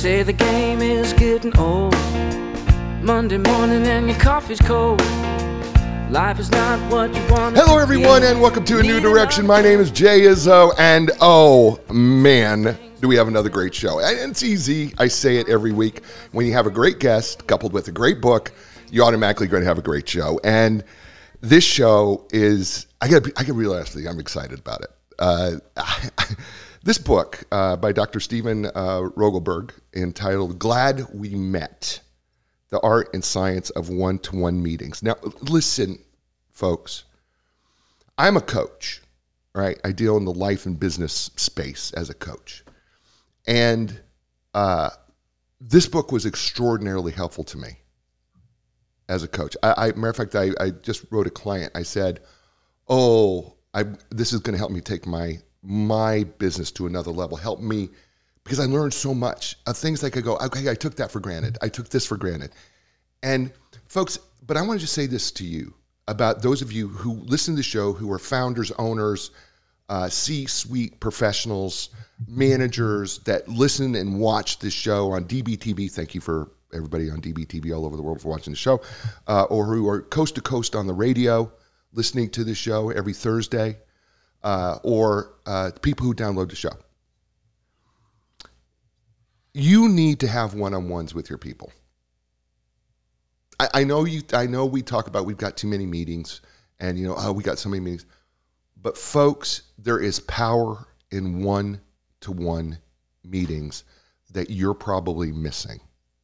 say the game is getting old. Monday morning and your coffee's cold. Life is not what you want. Hello, everyone, and welcome to A New Direction. My name is Jay Izzo, and oh, man, do we have another great show. And it's easy. I say it every week. When you have a great guest coupled with a great book, you're automatically going to have a great show. And this show is, I got to be honest with you, I'm excited about it. This book by Dr. Steven Rogelberg, entitled Glad We Met, The Art and Science of One-to-One Meetings. Now, listen, folks, I'm a coach, right? I deal in the life and business space as a coach. And this book was extraordinarily helpful to me as a coach. Matter of fact, I just wrote a client. I said, this is going to help me take my business to another level. Help me, because I learned so much of things like I go, okay, I took that for granted. I took this for granted. And folks, but I want to just say this to you about those of you who listen to the show, who are founders, owners, C-suite professionals, managers that listen and watch this show on DBTV. Thank you for everybody on DBTV all over the world for watching the show, or who are coast to coast on the radio, listening to the show every Thursday, or people who download the show. You need to have one-on-ones with your people. I know we talk about we've got too many meetings, and we got so many meetings. But folks, there is power in one-to-one meetings that you're probably missing.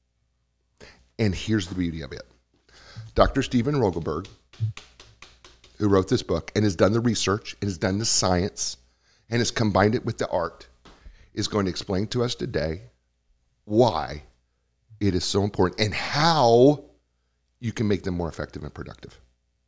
And here's the beauty of it. Dr. Steven Rogelberg, who wrote this book and has done the research and has done the science and has combined it with the art, is going to explain to us today why it is so important and how you can make them more effective and productive.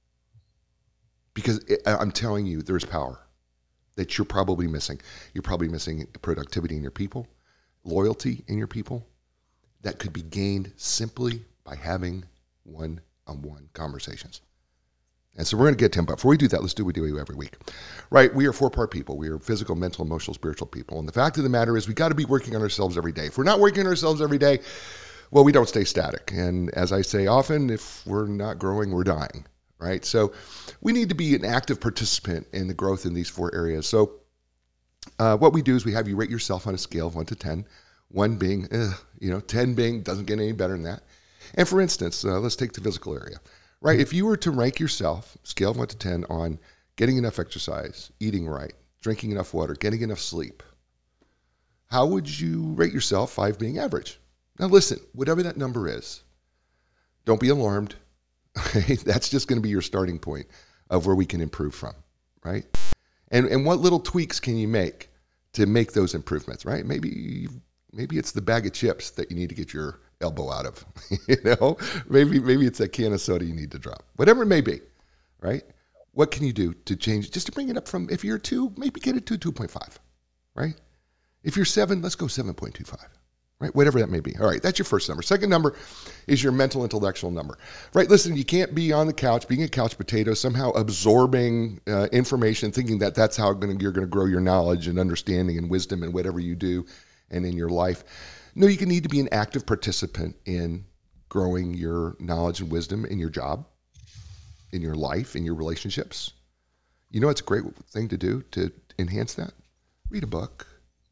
Because I'm telling you, there's power that you're probably missing. You're probably missing productivity in your people, loyalty in your people, that could be gained simply by having one-on-one conversations. And so we're going to get to him. But before we do that, let's do what we do every week. Right? We are four-part people. We are physical, mental, emotional, spiritual people. And the fact of the matter is we got to be working on ourselves every day. If we're not working on ourselves every day, well, we don't stay static. And as I say often, if we're not growing, we're dying. Right? So we need to be an active participant in the growth in these four areas. So what we do is we have you rate yourself on a scale of 1 to 10. 1 being, 10 being doesn't get any better than that. And for instance, let's take the physical area. Right? If you were to rank yourself, scale of 1 to 10, on getting enough exercise, eating right, drinking enough water, getting enough sleep, how would you rate yourself, 5 being average? Now listen, whatever that number is, don't be alarmed. That's just going to be your starting point of where we can improve from, right? And what little tweaks can you make to make those improvements, right? Maybe it's the bag of chips that you need to get your elbow out of, maybe it's that can of soda you need to drop, whatever it may be, right? What can you do to change, just to bring it up from, if you're 2, maybe get it to 2.5, right? If you're 7, let's go 7.25, right? Whatever that may be. All right, that's your first number. Second number is your mental intellectual number, right? Listen, you can't be on the couch, being a couch potato, somehow absorbing information, thinking that that's how you're going to grow your knowledge and understanding and wisdom and whatever you do and in your life. No, you need to be an active participant in growing your knowledge and wisdom in your job, in your life, in your relationships. It's a great thing to do to enhance that. Read a book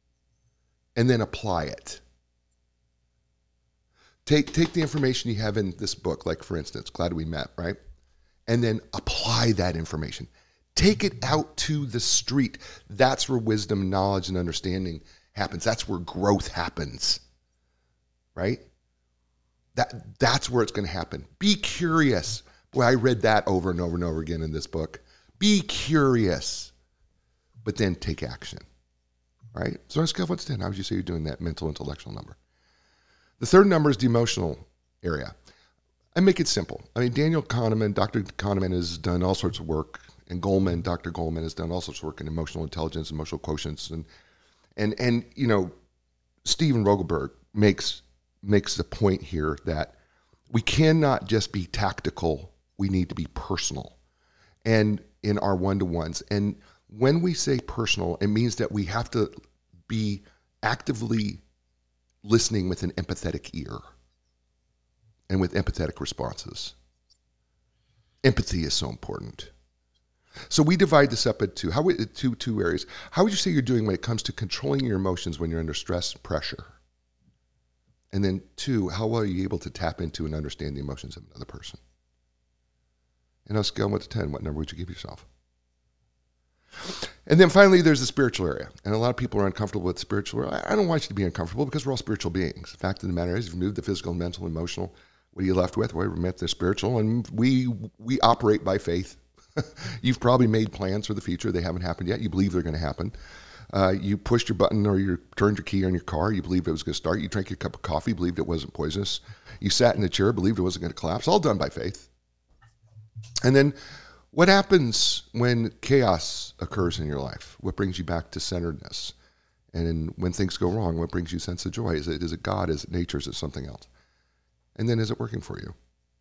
and then apply it. Take the information you have in this book, like for instance, Glad We Met, right? And then apply that information. Take it out to the street. That's where wisdom, knowledge, and understanding happens. That's where growth happens, right? That's where it's going to happen. Be curious. Boy, I read that over and over and over again in this book. Be curious, but then take action, right? So on a scale of 1 to 10, how would you say you're doing that mental intellectual number? The third number is the emotional area. I make it simple. Daniel Kahneman, Dr. Kahneman has done all sorts of work, and Dr. Goleman has done all sorts of work in emotional intelligence, emotional quotients, and Steven Rogelberg makes the point here that we cannot just be tactical. We need to be personal, and in our one-to-ones. And when we say personal, it means that we have to be actively listening with an empathetic ear and with empathetic responses. Empathy is so important. So we divide this up into two areas. How would you say you're doing when it comes to controlling your emotions when you're under stress and pressure? And then 2, how well are you able to tap into and understand the emotions of another person? And on a scale of 1 to 10, what number would you give yourself? And then finally, there's the spiritual area. And a lot of people are uncomfortable with spiritual area. I don't want you to be uncomfortable because we're all spiritual beings. The fact of the matter is, you've moved the physical, mental, emotional. What are you left with? Well, we met the spiritual, and we operate by faith. You've probably made plans for the future. They haven't happened yet. You believe they're going to happen. You pushed your button or you turned your key on your car. You believed it was going to start. You drank your cup of coffee, believed it wasn't poisonous. You sat in the chair, believed it wasn't going to collapse. All done by faith. And then what happens when chaos occurs in your life? What brings you back to centeredness? And when things go wrong, what brings you a sense of joy? Is it God? Is it nature? Is it something else? And then is it working for you?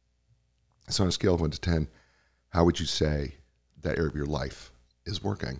So on a scale of 1 to 10, how would you say that area of your life is working?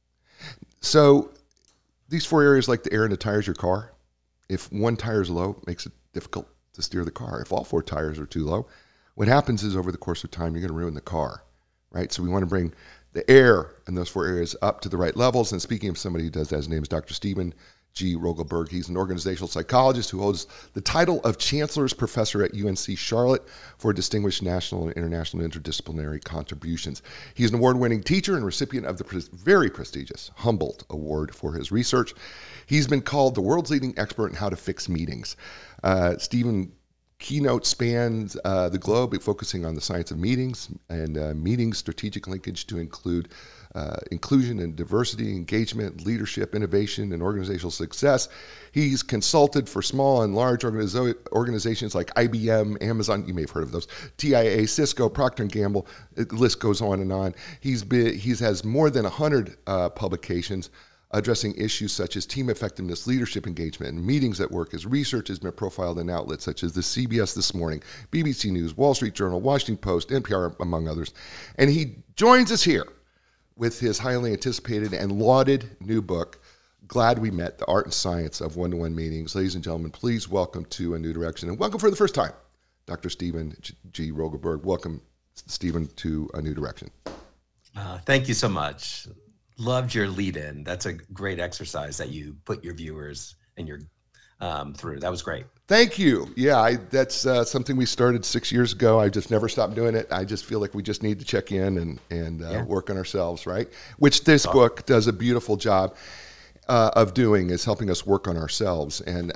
So these 4 areas, like the air in the tires of your car, if one tire is low, it makes it difficult to steer the car. If all 4 tires are too low, what happens is over the course of time, you're going to ruin the car, right? So we want to bring the air in those 4 areas up to the right levels. And speaking of somebody who does that, his name is Dr. Stephen G. Rogelberg. He's an organizational psychologist who holds the title of Chancellor's Professor at UNC Charlotte for distinguished national and international interdisciplinary contributions. He's an award-winning teacher and recipient of the very prestigious Humboldt Award for his research. He's been called the world's leading expert in how to fix meetings. Stephen keynote spans the globe, focusing on the science of meetings and meetings strategic linkage to include inclusion and diversity, engagement, leadership, innovation, and organizational success. He's consulted for small and large organizations like IBM, Amazon, you may have heard of those, TIAA, Cisco, Procter & Gamble, the list goes on and on. He has more than 100 publications addressing issues such as team effectiveness, leadership engagement, and meetings at work. His research has been profiled in outlets such as the CBS This Morning, BBC News, Wall Street Journal, Washington Post, NPR, among others. And he joins us here with his highly anticipated and lauded new book, Glad We Met, The Art and Science of One-to-One Meetings. Ladies and gentlemen, please welcome to A New Direction, and welcome for the first time, Dr. Stephen G. Rogelberg. Welcome, Stephen, to A New Direction. Thank you so much. Loved your lead-in. That's a great exercise that you put your viewers and your through. That was great. Thank you. Yeah, that's something we started 6 years ago. I just never stopped doing it. I just feel like we just need to check in and work on ourselves, right? Which this book does a beautiful job of doing, is helping us work on ourselves. And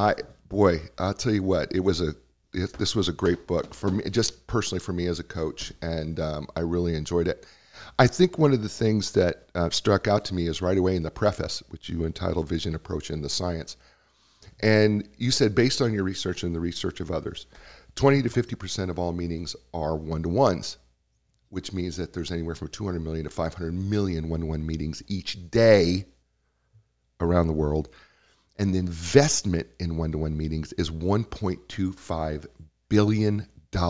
I'll tell you what, this was a great book for me, just personally for me as a coach, and I really enjoyed it. I think one of the things that struck out to me is right away in the preface, which you entitled Vision, Approach, and the Science. And you said, based on your research and the research of others, 20 to 50% of all meetings are one-to-ones, which means that there's anywhere from 200 million to 500 million one-to-one meetings each day around the world. And the investment in one-to-one meetings is $1.25 billion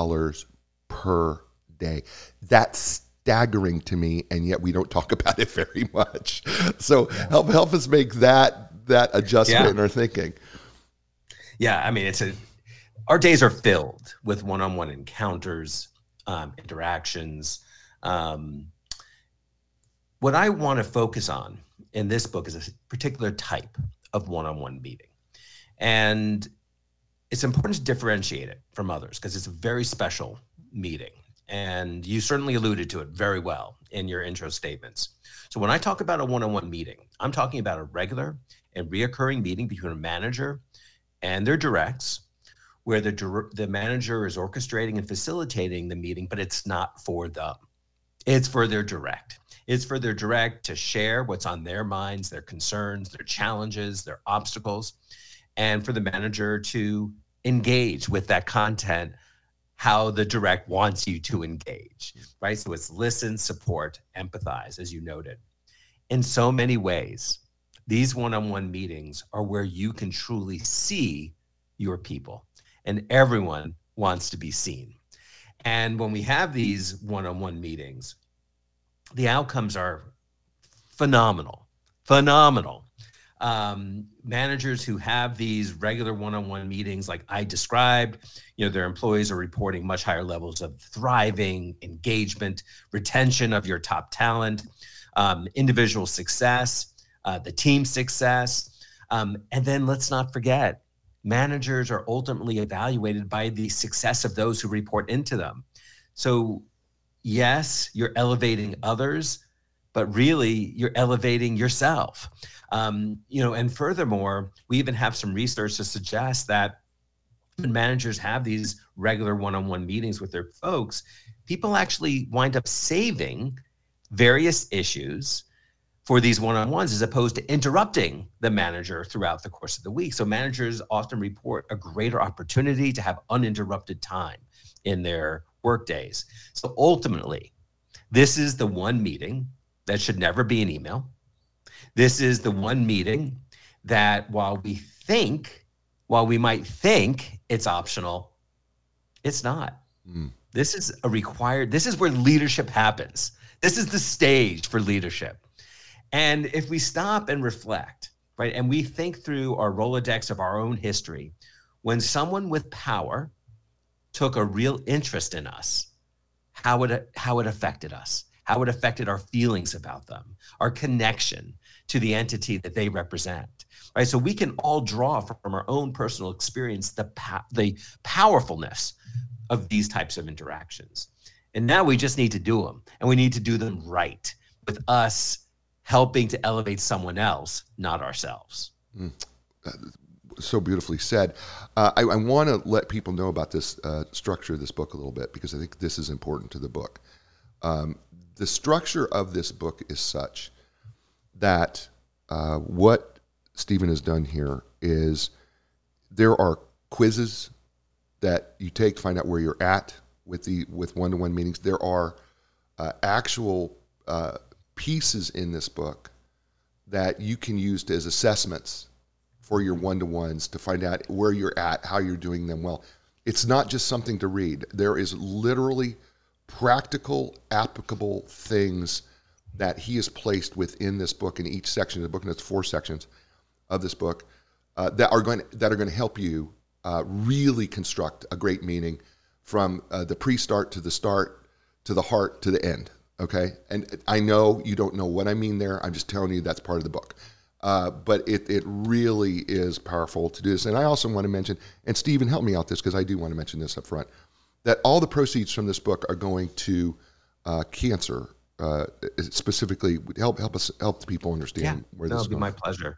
per day. That's staggering to me, and yet we don't talk about it very much. So help us make that adjustment in our thinking. Yeah, I mean, our days are filled with one-on-one encounters, interactions. What I want to focus on in this book is a particular type of one-on-one meeting. And it's important to differentiate it from others because it's a very special meeting. And you certainly alluded to it very well in your intro statements. So when I talk about a one-on-one meeting, I'm talking about a regular and reoccurring meeting between a manager and their directs, where the manager is orchestrating and facilitating the meeting, but it's not for them. It's for their direct. It's for their direct to share what's on their minds, their concerns, their challenges, their obstacles, and for the manager to engage with that content how the direct wants you to engage, right? So it's listen, support, empathize, as you noted. In so many ways, these one-on-one meetings are where you can truly see your people, and everyone wants to be seen. And when we have these one-on-one meetings, the outcomes are phenomenal. Managers who have these regular one-on-one meetings like I described, their employees are reporting much higher levels of thriving, engagement, retention of your top talent, individual success, the team success. And then let's not forget, managers are ultimately evaluated by the success of those who report into them. So yes, you're elevating others, but really you're elevating yourself. And furthermore, we even have some research to suggest that when managers have these regular one-on-one meetings with their folks, people actually wind up saving various issues for these one-on-ones as opposed to interrupting the manager throughout the course of the week. So managers often report a greater opportunity to have uninterrupted time in their work days. So ultimately, this is the one meeting that should never be an email. This is the one meeting that while we might think it's optional, it's not. This is this is where leadership happens. This is the stage for leadership. And if we stop and reflect, right, and we think through our Rolodex of our own history, when someone with power took a real interest in us, how it affected us, how it affected our feelings about them, our connection to the entity that they represent, right? So we can all draw from our own personal experience the powerfulness of these types of interactions. And now we just need to do them, and we need to do them right, with us helping to elevate someone else, not ourselves. So beautifully said. I want to let people know about this structure of this book a little bit, because I think this is important to the book. The structure of this book is such that what Stephen has done here is there are quizzes that you take to find out where you're at with one-to-one meetings. There are actual pieces in this book that you can use as assessments for your one-to-ones to find out where you're at, how you're doing them well. It's not just something to read. There is literally practical, applicable things that he has placed within this book, in each section of the book, and it's 4 sections of this book, that are going to help you really construct a great meeting from the pre-start to the start to the heart to the end. Okay, and I know you don't know what I mean there. I'm just telling you that's part of the book. But it really is powerful to do this. And I also want to mention, and Stephen, help me out this, because I do want to mention this up front, that all the proceeds from this book are going to cancer. Specifically, help the people understand where this is going. That would be my pleasure.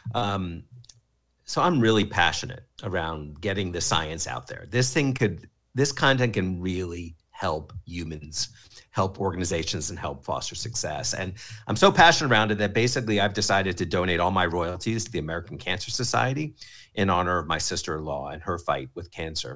So I'm really passionate around getting the science out there. This content can really help humans, help organizations, and help foster success. And I'm so passionate around it that basically I've decided to donate all my royalties to the American Cancer Society in honor of my sister-in-law and her fight with cancer.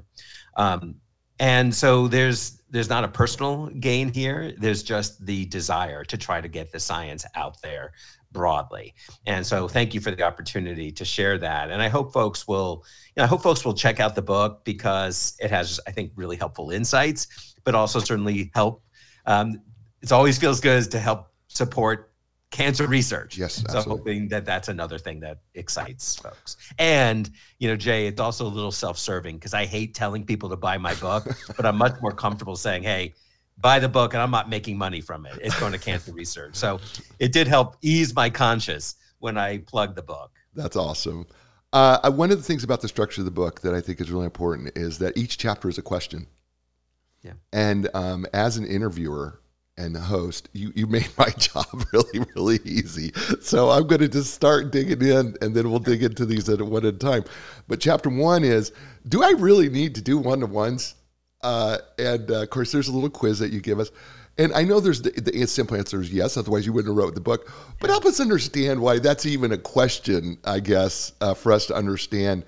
And so there's not a personal gain here. There's just the desire to try to get the science out there broadly. And so thank you for the opportunity to share that. And I hope folks will check out the book, because it has, I think, really helpful insights, but also certainly help. It always feels good to help support cancer research. Yes, absolutely. So hoping that that's another thing that excites folks. And, Jay, it's also a little self-serving, because I hate telling people to buy my book, but I'm much more comfortable saying, hey, buy the book, and I'm not making money from it. It's going to cancer research. So it did help ease my conscience when I plugged the book. That's awesome. One of the things about the structure of the book that I think is really important is that each chapter is a question. Yeah. And as an interviewer and the host, you made my job really, really easy. So I'm going to just start digging in, and then we'll dig into these one at a time. But chapter 1 is, do I really need to do one-to-ones? And of course, there's a little quiz that you give us. And I know there's the simple answer is yes, otherwise you wouldn't have wrote the book. But help us understand why that's even a question, I guess, for us to understand,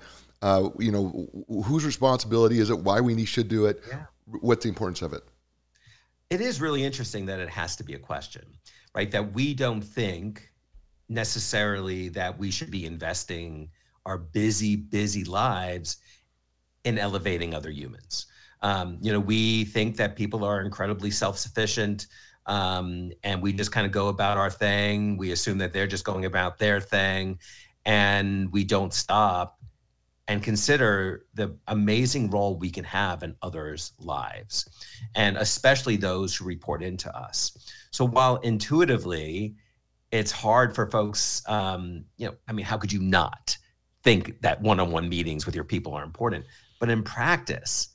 whose responsibility is it, why we should do it, what's the importance of it. It is really interesting that it has to be a question, right? That we don't think necessarily that we should be investing our busy lives in elevating other humans. We think that people are incredibly self-sufficient, and we just kind of go about our thing. We assume that they're just going about their thing. and we don't stop and consider the amazing role we can have in others' lives, and especially those who report into us. So while intuitively it's hard for folks, how could you not think that one-on-one meetings with your people are important? But in practice,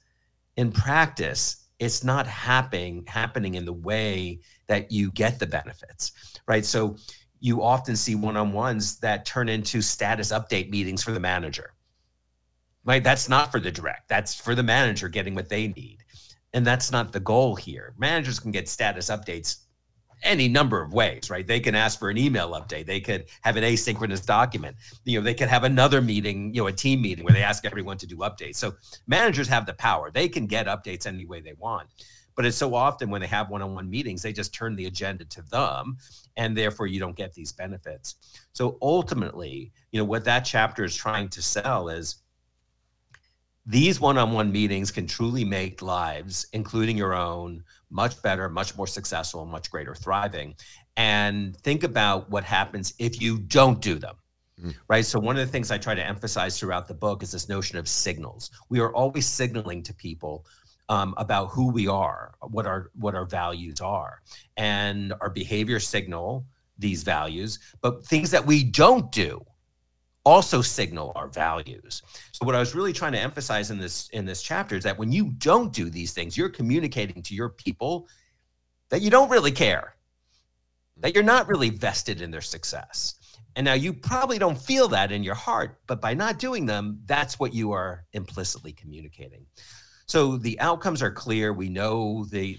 it's not happening in the way that you get the benefits, right? So you often see one-on-ones that turn into status update meetings for the manager, right? That's not for the direct. That's for the manager getting what they need. And that's not the goal here. Managers can get status updates any number of ways, right? They can ask for an email update. They could have an asynchronous document. They could have another meeting, a team meeting where they ask everyone to do updates. So managers have the power. They can get updates any way they want. But it's so often when they have one-on-one meetings, they just turn the agenda to them, and therefore you don't get these benefits. So ultimately, what that chapter is trying to sell is these one-on-one meetings can truly make lives, including your own, much better, much more successful, much greater thriving. And think about what happens if you don't do them, right? So one of the things I try to emphasize throughout the book is this notion of signals. We are always signaling to people about who we are, what our values are, and our behavior signal these values, but things that we don't do also signal our values. So what I was really trying to emphasize in this chapter is that when you don't do these things, you're communicating to your people that you don't really care, that you're not really vested in their success. And now you probably don't feel that in your heart, but by not doing them, that's what you are implicitly communicating. So the outcomes are clear. We know Jay,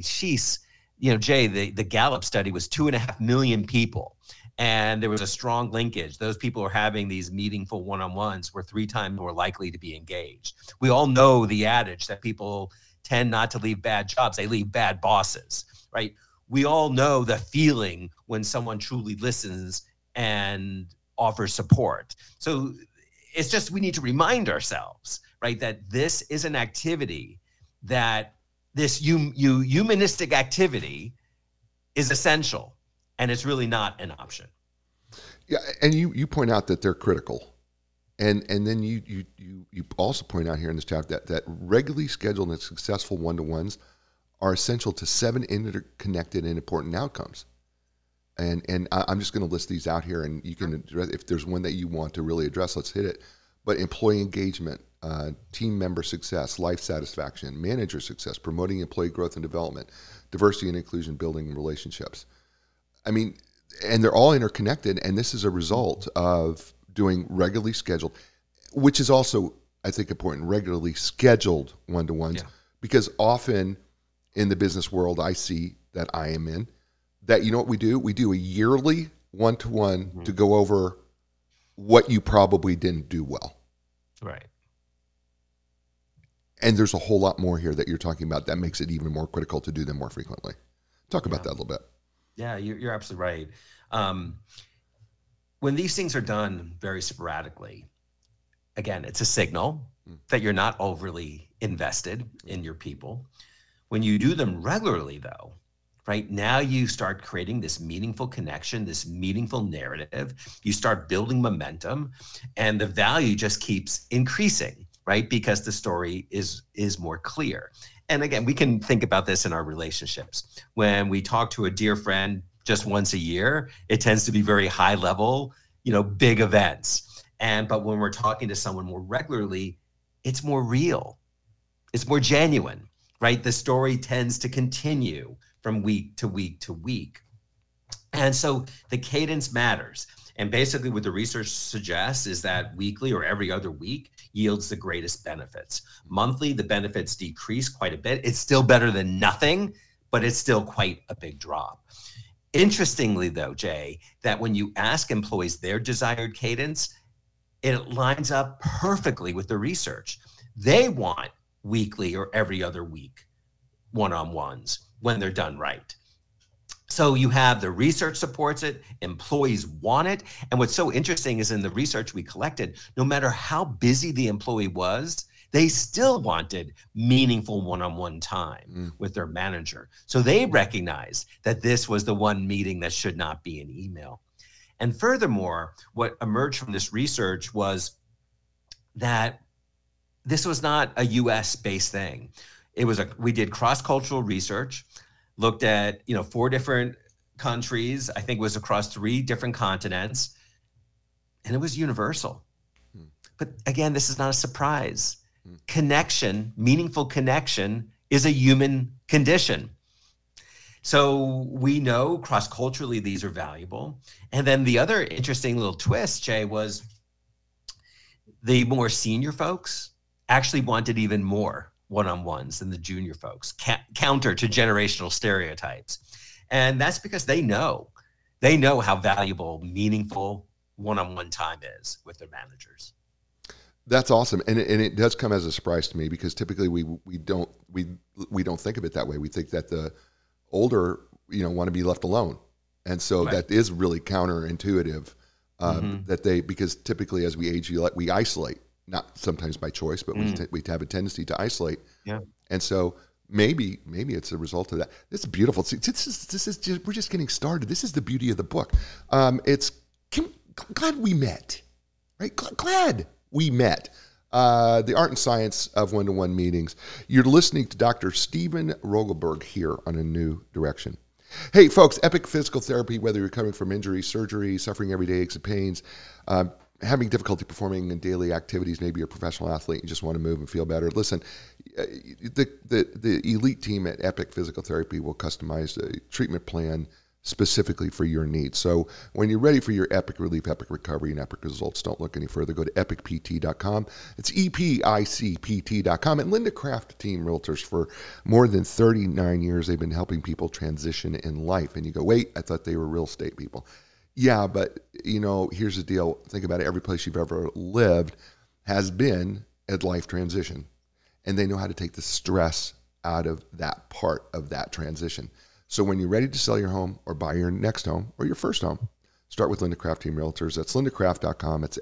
the Gallup study was 2.5 million people. And there was a strong linkage. Those people who are having these meaningful one-on-ones were 3 times more likely to be engaged. We all know the adage that people tend not to leave bad jobs, they leave bad bosses, right? We all know the feeling when someone truly listens and offers support. So it's just we need to remind ourselves, right, that this is an activity, that this humanistic activity is essential. And it's really not an option. Yeah, and you point out that they're critical, and then you also point out here in this chapter that regularly scheduled and successful one-to-ones are essential to 7 interconnected and important outcomes. And I'm just going to list these out here, and you can address if there's one that you want to really address. Let's hit it. But employee engagement, team member success, life satisfaction, manager success, promoting employee growth and development, diversity and inclusion, building relationships. I mean, and they're all interconnected, and this is a result of doing regularly scheduled, which is also, I think, important, regularly scheduled one-to-ones, because often in the business world I see that I am in, that you know what we do? We do a yearly one-to-one to go over what you probably didn't do well. Right. And there's a whole lot more here that you're talking about that makes it even more critical to do them more frequently. Talk about that a little bit. Yeah, you're absolutely right. When these things are done very sporadically, again, it's a signal that you're not overly invested in your people. When you do them regularly, though, right, now you start creating this meaningful connection, this meaningful narrative. You start building momentum, and the value just keeps increasing, right, because the story is more clear. And again, we can think about this in our relationships. When we talk to a dear friend just once a year, it tends to be very high level, big events. But when we're talking to someone more regularly, it's more real. It's more genuine, right? The story tends to continue from week to week to week. And so the cadence matters. And basically what the research suggests is that weekly or every other week yields the greatest benefits. Monthly, the benefits decrease quite a bit. It's still better than nothing, but it's still quite a big drop. Interestingly, though, Jay, that when you ask employees their desired cadence, it lines up perfectly with the research. They want weekly or every other week one-on-ones when they're done right. So you have the research supports it, employees want it. And what's so interesting is in the research we collected, no matter how busy the employee was, they still wanted meaningful one-on-one time with their manager. So they recognized that this was the one meeting that should not be an email. And furthermore, what emerged from this research was that this was not a US based thing. We did cross-cultural research, looked at 4 different countries. I think it was across 3 different continents, and it was universal. But again, this is not a surprise. Connection, meaningful connection, is a human condition. So we know cross-culturally these are valuable. And then the other interesting little twist, Jay, was the more senior folks actually wanted even more one-on-ones than the junior folks, counter to generational stereotypes. And that's because they know how valuable, meaningful one-on-one time is with their managers. That's awesome, and it does come as a surprise to me, because typically we don't think of it that way. We think that the older want to be left alone, and so Right. that is really counterintuitive. Because typically as we age, we isolate, not sometimes by choice, but we have a tendency to isolate. Yeah. And so maybe it's a result of that. This is beautiful. See, this is just, we're just getting started. This is the beauty of the book. Glad we met, right? Glad we met. The art and science of one-to-one meetings. You're listening to Dr. Stephen Rogelberg here on A New Direction. Hey, folks, Epic Physical Therapy, whether you're coming from injury, surgery, suffering everyday aches and pains, having difficulty performing in daily activities, maybe you're a professional athlete, you just want to move and feel better. Listen, the elite team at Epic Physical Therapy will customize a treatment plan specifically for your needs. So when you're ready for your epic relief, epic recovery, and epic results, don't look any further. Go to epicpt.com. It's EPICPT.com. And Linda Craft Team Realtors, for more than 39 years, they've been helping people transition in life. And you go, wait, I thought they were real estate people. Yeah, but here's the deal. Think about it. Every place you've ever lived has been a life transition. And they know how to take the stress out of that part of that transition. So when you're ready to sell your home or buy your next home or your first home, start with Linda Craft Team Realtors. That's lindacraft.com. It's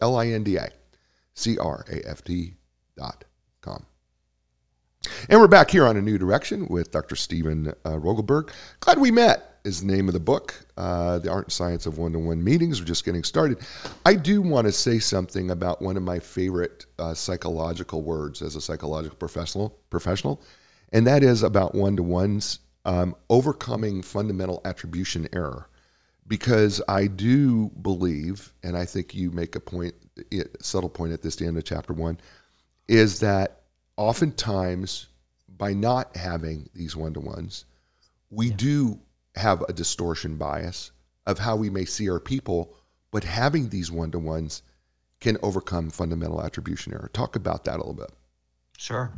LINDACRAFT.com. And we're back here on A New Direction with Dr. Stephen Rogelberg. Glad we met is the name of the book, The Art and Science of One-to-One Meetings. We're just getting started. I do want to say something about one of my favorite psychological words as a psychological professional, and that is about one-to-ones. Overcoming fundamental attribution error, because I do believe, and I think you make a subtle point at the end of chapter 1, is that oftentimes by not having these one-to-ones, we do have a distortion bias of how we may see our people, but having these one-to-ones can overcome fundamental attribution error. Talk about that a little bit. Sure.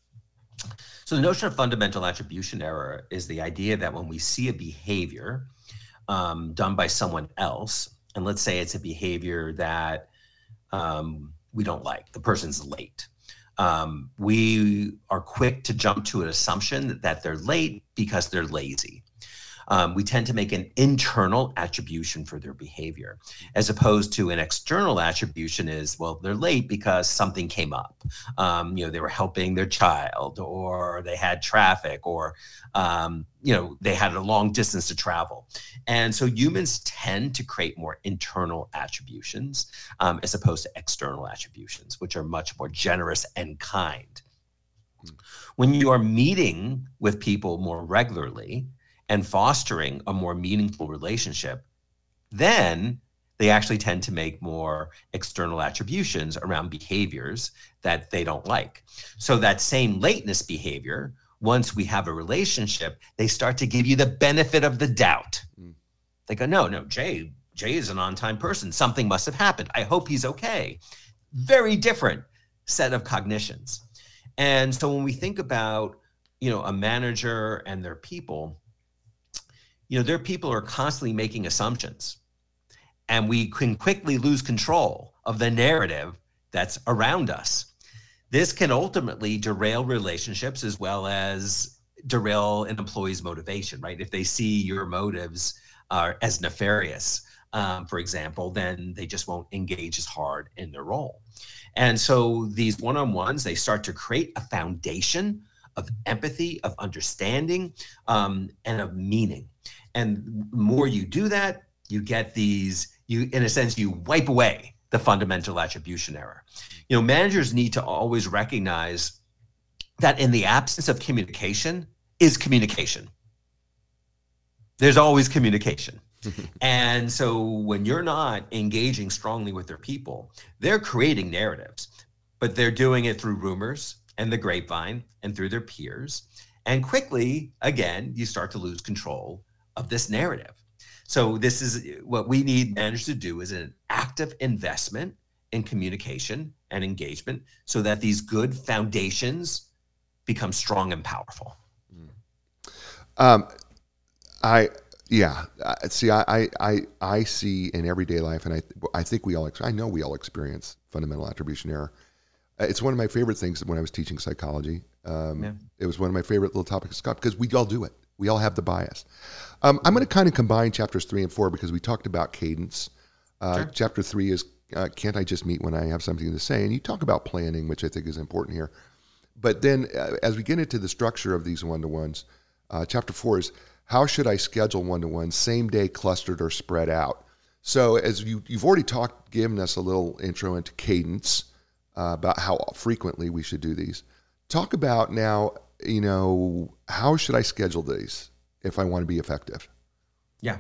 So the notion of fundamental attribution error is the idea that when we see a behavior done by someone else, and let's say it's a behavior that we don't like, the person's late, we are quick to jump to an assumption that they're late because they're lazy. We tend to make an internal attribution for their behavior, as opposed to an external attribution is, well, they're late because something came up. They were helping their child, or they had traffic, or, they had a long distance to travel. And so humans tend to create more internal attributions as opposed to external attributions, which are much more generous and kind. When you are meeting with people more regularly and fostering a more meaningful relationship, then they actually tend to make more external attributions around behaviors that they don't like. So that same lateness behavior, once we have a relationship, they start to give you the benefit of the doubt. They go, no, Jay is an on-time person. Something must have happened. I hope he's okay. Very different set of cognitions. And so when we think about, a manager and their people, their people are constantly making assumptions, and we can quickly lose control of the narrative that's around us. This can ultimately derail relationships as well as derail an employee's motivation, right? If they see your motives as nefarious, for example, then they just won't engage as hard in their role. And so these one-on-ones, they start to create a foundation of empathy, of understanding, and of meaning. And the more you do that, you get these in a sense, you wipe away the fundamental attribution error. Managers need to always recognize that in the absence of communication is communication. There's always communication. And so when you're not engaging strongly with their people, they're creating narratives, but they're doing it through rumors and the grapevine and through their peers. And quickly, again, you start to lose control of this narrative. So this is what we need managers to do, is an active investment in communication and engagement so that these good foundations become strong and powerful. I see in everyday life, and I think I know we all experience fundamental attribution error. It's one of my favorite things when I was teaching psychology. It was one of my favorite little topics, Scott, because we all do it. We all have the bias. I'm going to kind of combine chapters 3 and 4 because we talked about cadence. Sure. Chapter 3 is can't I just meet when I have something to say? And you talk about planning, which I think is important here. But then as we get into the structure of these one-to-ones, chapter 4 is how should I schedule one-to-ones, same day, clustered, or spread out? So as you've already given us a little intro into cadence, about how frequently we should do these. Talk about now, how should I schedule these if I want to be effective? Yeah.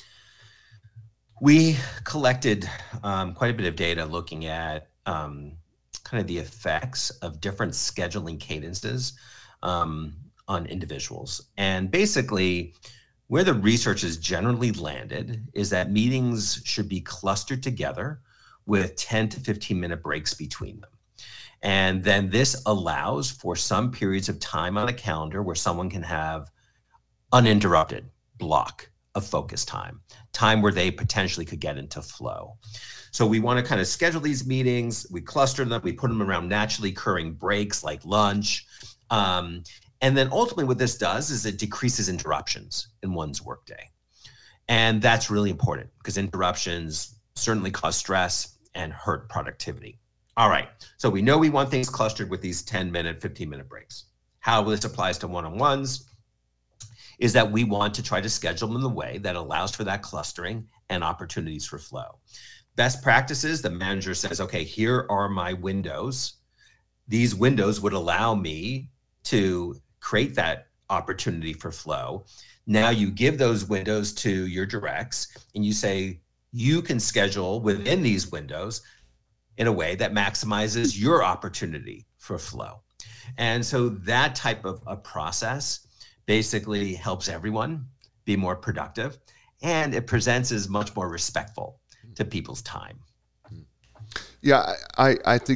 We collected quite a bit of data looking at kind of the effects of different scheduling cadences on individuals. And basically, where the research has generally landed is that meetings should be clustered together with 10 to 15-minute breaks between them. And then this allows for some periods of time on a calendar where someone can have uninterrupted block of focus time where they potentially could get into flow. So we want to kind of schedule these meetings, we cluster them, we put them around naturally occurring breaks like lunch. And then ultimately what this does is it decreases interruptions in one's workday. And that's really important because interruptions certainly cause stress and hurt productivity. All right, so we know we want things clustered with these 10-minute, 15-minute breaks. How this applies to one-on-ones is that we want to try to schedule them in a way that allows for that clustering and opportunities for flow. Best practices, the manager says, okay, here are my windows. These windows would allow me to create that opportunity for flow. Now you give those windows to your directs and you say, you can schedule within these windows in a way that maximizes your opportunity for flow. And so that type of a process basically helps everyone be more productive, and it presents as much more respectful to people's time. Yeah, I think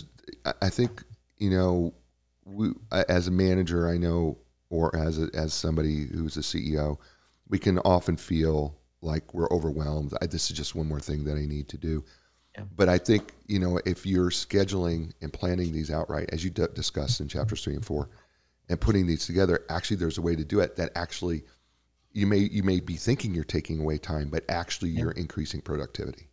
as a manager, I know, or as somebody who's a CEO, we can often feel like we're overwhelmed. This is just one more thing that I need to do. Yeah. But I think, if you're scheduling and planning these out right, as you discussed in chapters 3 and 4, and putting these together, actually there's a way to do it that actually you may be thinking you're taking away time, but actually you're increasing productivity.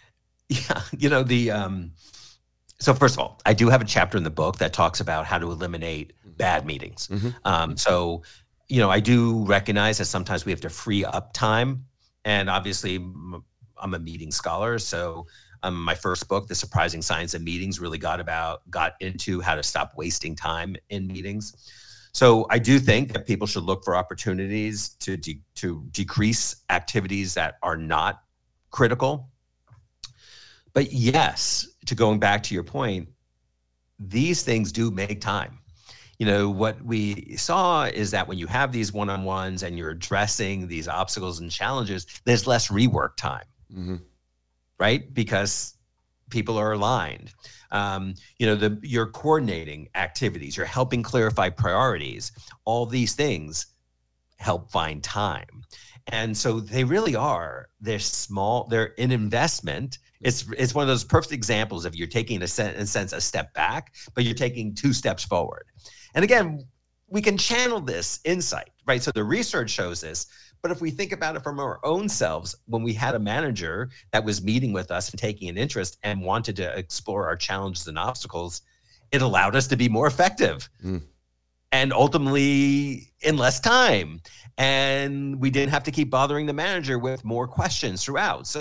Yeah, so first of all, I do have a chapter in the book that talks about how to eliminate bad meetings. Mm-hmm. So I do recognize that sometimes we have to free up time, and obviously I'm a meeting scholar, so my first book, The Surprising Science of Meetings, really got into how to stop wasting time in meetings. So I do think that people should look for opportunities to decrease activities that are not critical. But yes, going back to your point, these things do make time. What we saw is that when you have these one-on-ones and you're addressing these obstacles and challenges, there's less rework time. Mm-hmm. Right? Because people are aligned. You're coordinating activities, you're helping clarify priorities. All these things help find time. And so they really are, they're an investment. It's one of those perfect examples of you're taking, in a sense, a step back, but you're taking 2 steps forward. And again, we can channel this insight, right? So the research shows this. But if we think about it from our own selves, when we had a manager that was meeting with us and taking an interest and wanted to explore our challenges and obstacles, it allowed us to be more effective and ultimately in less time. And we didn't have to keep bothering the manager with more questions throughout. So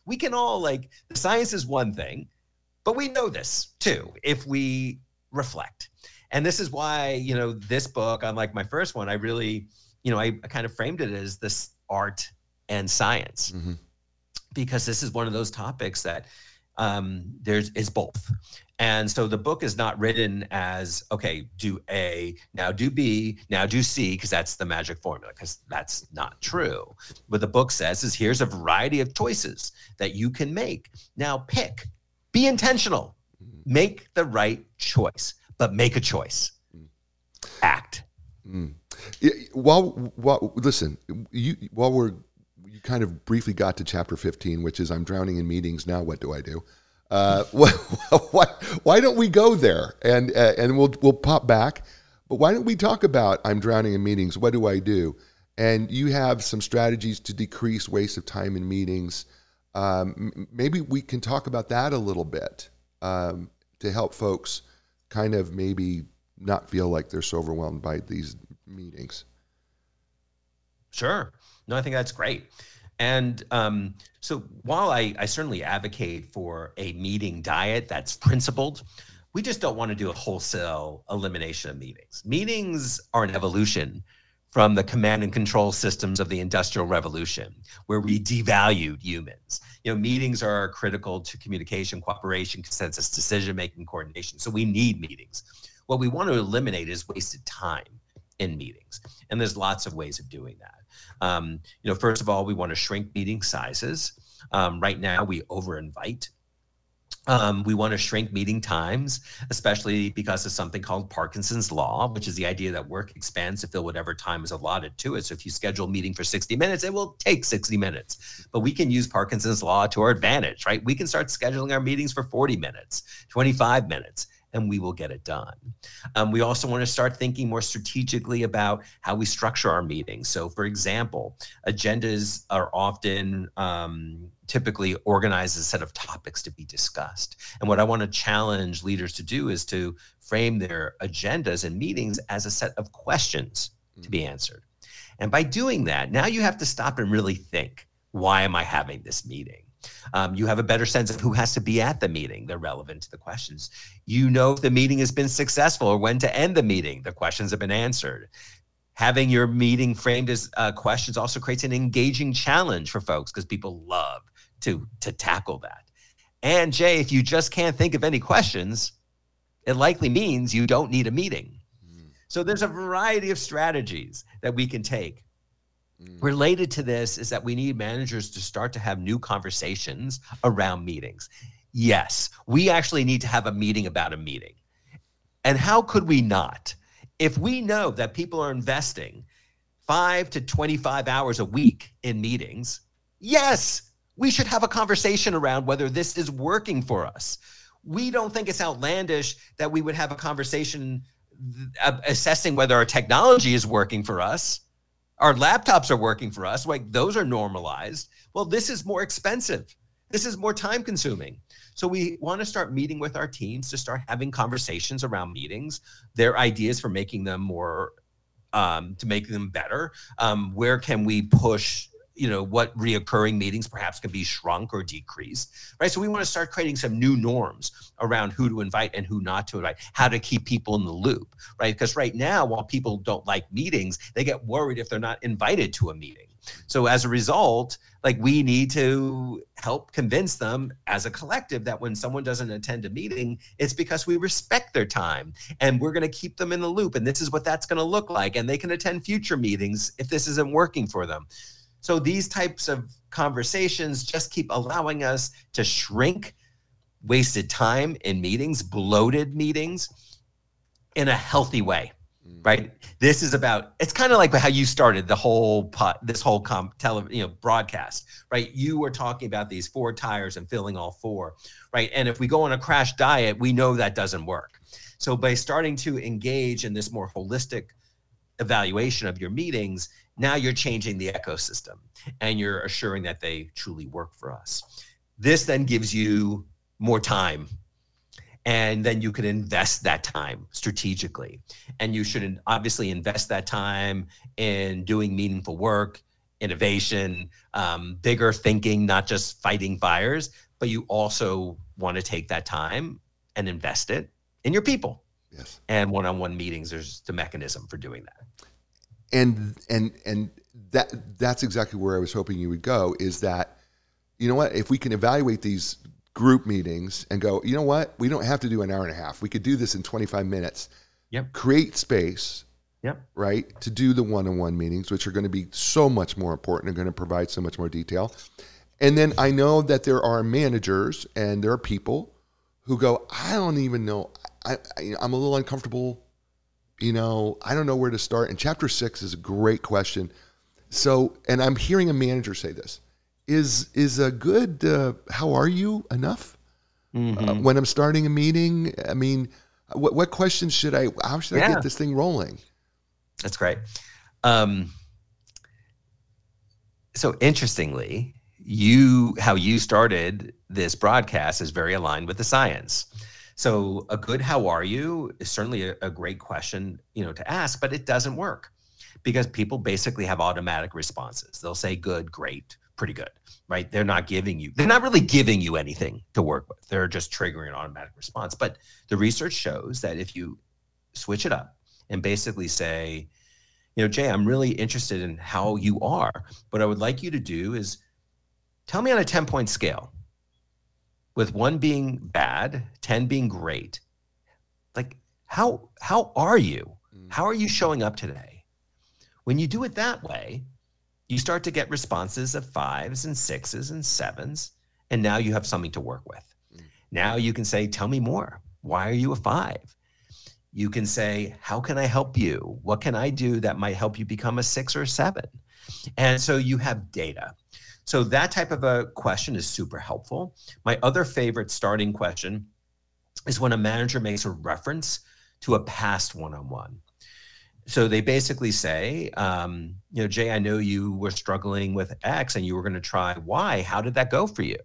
We can all the science is one thing, but we know this too if we reflect. And this is why, this book, unlike my first one, I really, I kind of framed it as this art and science, because this is one of those topics that is both. And so the book is not written as, okay, do A, now do B, now do C, because that's the magic formula, because that's not true. What the book says is here's a variety of choices that you can make. Now pick, be intentional, make the right choice, but make a choice, act. Listen, you kind of briefly got to chapter 15, which is I'm drowning in meetings. Now what do I do? Why don't we go there and we'll pop back, but why don't we talk about I'm drowning in meetings? What do I do? And you have some strategies to decrease waste of time in meetings. Maybe we can talk about that a little bit to help folks kind of maybe not feel like they're so overwhelmed by these meetings. Sure. No, I think that's great. And so while I certainly advocate for a meeting diet that's principled, we just don't want to do a wholesale elimination of meetings. Meetings are an evolution from the command and control systems of the Industrial Revolution, where we devalued humans. Meetings are critical to communication, cooperation, consensus, decision-making, coordination. So we need meetings. What we want to eliminate is wasted time in meetings. And there's lots of ways of doing that. First of all, we want to shrink meeting sizes. Right now, we over-invite. We want to shrink meeting times, especially because of something called Parkinson's Law, which is the idea that work expands to fill whatever time is allotted to it. So if you schedule a meeting for 60 minutes, it will take 60 minutes. But we can use Parkinson's Law to our advantage, right? We can start scheduling our meetings for 40 minutes, 25 minutes. And we will get it done. We also want to start thinking more strategically about how we structure our meetings. So, for example, agendas are often typically organized as a set of topics to be discussed. And what I want to challenge leaders to do is to frame their agendas and meetings as a set of questions to be answered. And by doing that, now you have to stop and really think, why am I having this meeting? You have a better sense of who has to be at the meeting. They're relevant to the questions. You know if the meeting has been successful or when to end the meeting. The questions have been answered. Having your meeting framed as questions also creates an engaging challenge for folks because people love to tackle that. And Jay, if you just can't think of any questions, it likely means you don't need a meeting. So there's a variety of strategies that we can take. Related to this is that we need managers to start to have new conversations around meetings. Yes, we actually need to have a meeting about a meeting. And how could we not? If we know that people are investing 5 to 25 hours a week in meetings, yes, we should have a conversation around whether this is working for us. We don't think it's outlandish that we would have a conversation assessing whether our technology is working for us. Our laptops are working for us, like those are normalized. Well, this is more expensive. This is more time consuming. So we want to start meeting with our teams to start having conversations around meetings, their ideas for making them more, to make them better. Where can we push, what reoccurring meetings perhaps can be shrunk or decreased, right? So we want to start creating some new norms around who to invite and who not to invite, how to keep people in the loop, right? Because right now, while people don't like meetings, they get worried if they're not invited to a meeting. So as a result, we need to help convince them as a collective that when someone doesn't attend a meeting, it's because we respect their time and we're going to keep them in the loop. And this is what that's going to look like. And they can attend future meetings if this isn't working for them. So these types of conversations just keep allowing us to shrink wasted time in meetings, bloated meetings, in a healthy way, right? This is about, it's kind of like how you started this whole broadcast, right? You were talking about these 4 tires and filling all 4, right? And if we go on a crash diet, we know that doesn't work. So by starting to engage in this more holistic evaluation of your meetings, now you're changing the ecosystem and you're assuring that they truly work for us. This then gives you more time, and then you can invest that time strategically. And you should obviously invest that time in doing meaningful work, innovation, bigger thinking, not just fighting fires, but you also want to take that time and invest it in your people. Yes. And one-on-one meetings, there's the mechanism for doing that. And that's exactly where I was hoping you would go, is that, you know what, if we can evaluate these group meetings and go, you know what, we don't have to do an hour and a half. We could do this in 25 minutes. Yep. Create space. Yep. Right, to do the one-on-one meetings, which are going to be so much more important and going to provide so much more detail. And then I know that there are managers and there are people who go, I don't even know, I'm a little uncomfortable, I don't know where to start. And chapter 6 is a great question. So, and I'm hearing a manager say this, is a good, how are you enough? Mm-hmm. When I'm starting a meeting, I mean, what questions how should I get this thing rolling? That's great. So interestingly, how you started this broadcast is very aligned with the science. So a good "how are you" is certainly a great question, to ask, but it doesn't work because people basically have automatic responses. They'll say good, great, pretty good, right? They're not really giving you anything to work with. They're just triggering an automatic response. But the research shows that if you switch it up and basically say, Jay, I'm really interested in how you are. What I would like you to do is tell me on a 10-point scale, with 1 being bad, 10 being great. Like, how are you? How are you showing up today? When you do it that way, you start to get responses of 5s and 6s and 7s, and now you have something to work with. Now you can say, tell me more. Why are you a 5? You can say, how can I help you? What can I do that might help you become a 6 or a 7? And so you have data. So that type of a question is super helpful. My other favorite starting question is when a manager makes a reference to a past one-on-one. So they basically say, Jay, I know you were struggling with X and you were going to try Y. How did that go for you?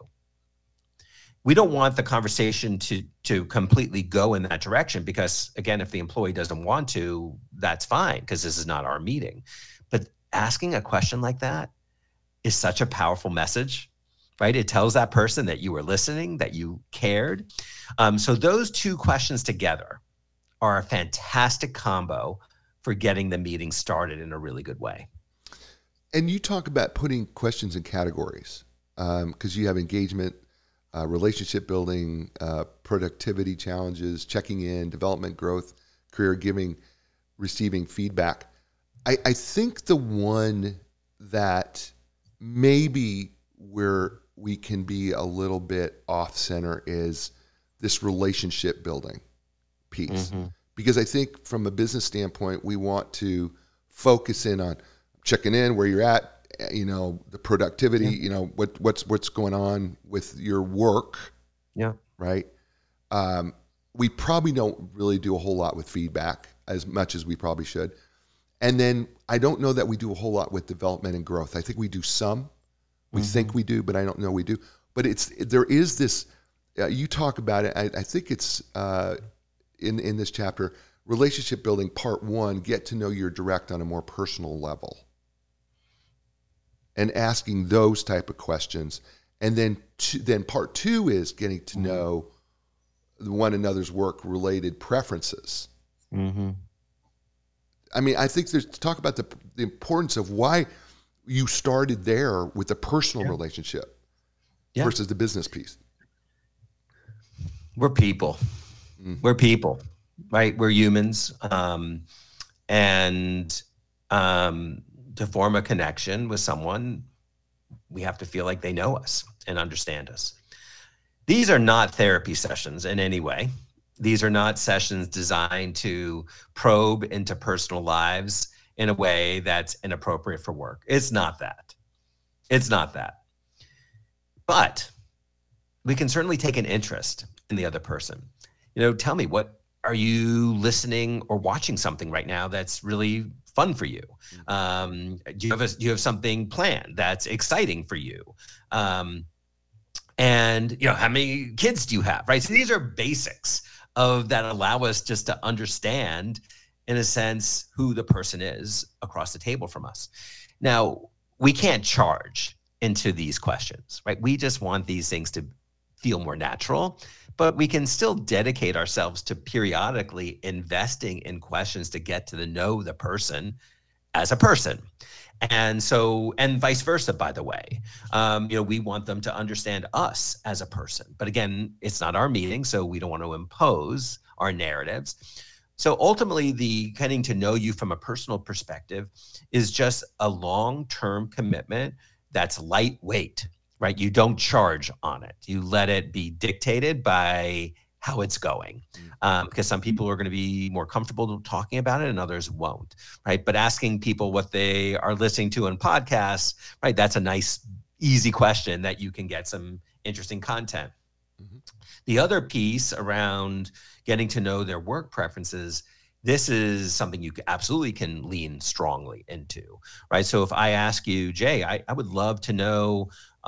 We don't want the conversation to completely go in that direction because, again, if the employee doesn't want to, that's fine because this is not our meeting. But asking a question like that is such a powerful message, right? It tells that person that you were listening, that you cared. So those two questions together are a fantastic combo for getting the meeting started in a really good way. And you talk about putting questions in categories because you have engagement, relationship building, productivity challenges, checking in, development, growth, career, giving, receiving feedback. I think the one that maybe where we can be a little bit off center is this relationship building piece. Mm-hmm. Because I think from a business standpoint, we want to focus in on checking in where you're at, the productivity, what's going on with your work. Yeah. Right. We probably don't really do a whole lot with feedback as much as we probably should. And then I don't know that we do a whole lot with development and growth. I think we do some. We think we do, but I don't know we do. But there is this, you talk about it, I think it's in this chapter, relationship building, part 1, get to know your direct on a more personal level. And asking those type of questions. And then part 2 is getting to know one another's work-related preferences. Mm-hmm. I mean, I think there's talk about the importance of why you started there with the personal relationship versus the business piece. We're people. We're people, right? We're humans. And to form a connection with someone, we have to feel like they know us and understand us. These are not therapy sessions in any way. These are not sessions designed to probe into personal lives in a way that's inappropriate for work. It's not that. It's not that. But we can certainly take an interest in the other person. Tell me, what are you listening or watching something right now that's really fun for you? Do you have something planned that's exciting for you? And how many kids do you have, right? So these are basics that allow us just to understand, in a sense, who the person is across the table from us. Now, we can't charge into these questions, right? We just want these things to feel more natural, but we can still dedicate ourselves to periodically investing in questions to get to know the person as a person. And so, and vice versa, by the way, we want them to understand us as a person. But again, it's not our meeting, so we don't want to impose our narratives. So ultimately, the getting to know you from a personal perspective is just a long-term commitment that's lightweight, right? You don't charge on it. You let it be dictated by how it's going, because some people are going to be more comfortable talking about it and others won't, right? But asking people what they are listening to in podcasts, right? That's a nice, easy question that you can get some interesting content. Mm-hmm. The other piece around getting to know their work preferences, this is something you absolutely can lean strongly into, right? So if I ask you, Jay, I would love to know,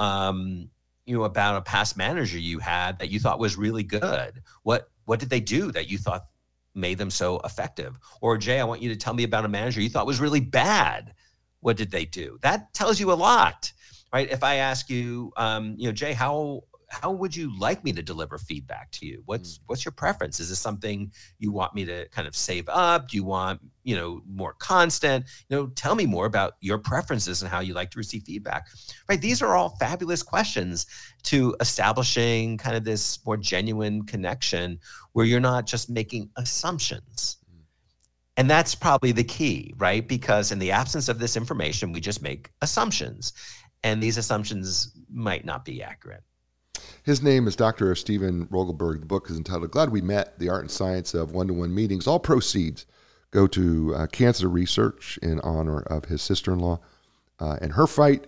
about a past manager you had that you thought was really good. What did they do that you thought made them so effective? Or Jay, I want you to tell me about a manager you thought was really bad. What did they do? That tells you a lot, right? If I ask you, Jay, how would you like me to deliver feedback to you? What's your preference? Is this something you want me to kind of save up? Do you want, more constant? Tell me more about your preferences and how you like to receive feedback, right? These are all fabulous questions to establishing kind of this more genuine connection where you're not just making assumptions. And that's probably the key, right? Because in the absence of this information, we just make assumptions, and these assumptions might not be accurate. His name is Dr. Stephen Rogelberg. The book is entitled Glad We Met, The Art and Science of One-to-One Meetings. All proceeds go to cancer research in honor of his sister-in-law and her fight.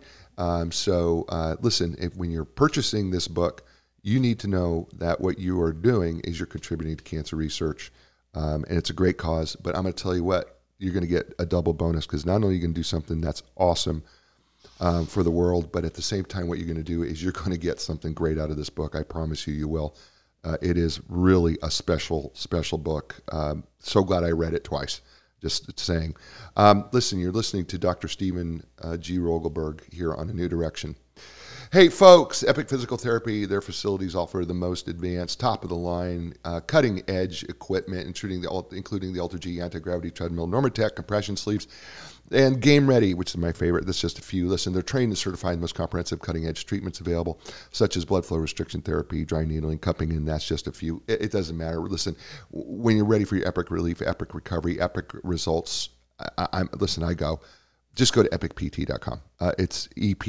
Listen, when you're purchasing this book, you need to know that what you are doing is you're contributing to cancer research, and it's a great cause. But I'm going to tell you what, you're going to get a double bonus, because not only are you going to do something that's awesome for the world, but at the same time, what you're going to do is you're going to get something great out of this book. I promise you will. It is really a special, special book. So glad I read it twice, just saying. Listen, you're listening to Dr. Stephen G. Rogelberg here on A New Direction. Hey, folks, Epic Physical Therapy, their facilities offer the most advanced, top-of-the-line, cutting-edge equipment, including the Ultra-G anti-gravity treadmill, Normatec compression sleeves, and Game Ready, which is my favorite. That's just a few. Listen, they're trained and certified in the most comprehensive cutting-edge treatments available, such as blood flow restriction therapy, dry needling, cupping, and that's just a few. It doesn't matter. Listen, when you're ready for your epic relief, epic recovery, epic results, I go. Just go to epicpt.com. It's